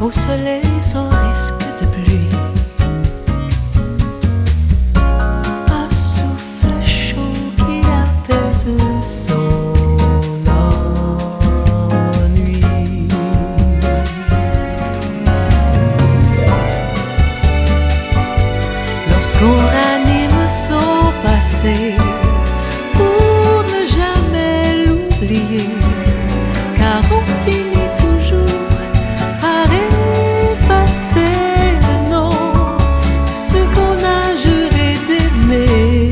au soleil sans risque de pluie, un souffle chaud qui apaise son ennui. Lorsqu'on ranime son passé pour ne jamais l'oublier, car on finit toujours par effacer le nom de ce qu'on a juré d'aimer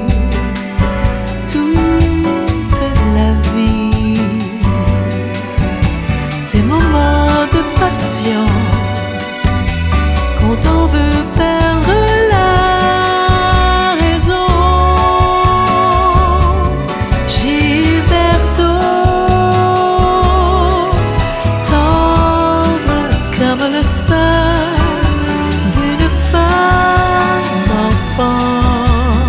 toute la vie. Ces moments de passion, quand on veut perdre la raison. Gilberto, tendre comme le sein d'une femme enfant,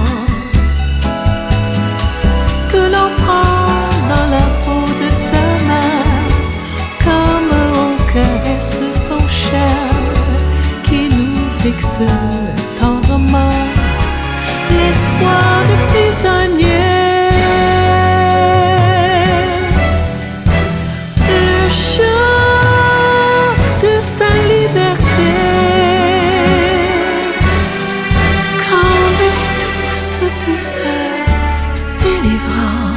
que l'on prend dans la peau de sa main, comme on caresse son chien qui nous fixe tendrement l'espoir de prisonnier. Le chant de sa liberté, comme elle est douce, douce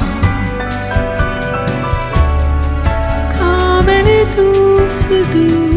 délivrance, comme elle est douce, douce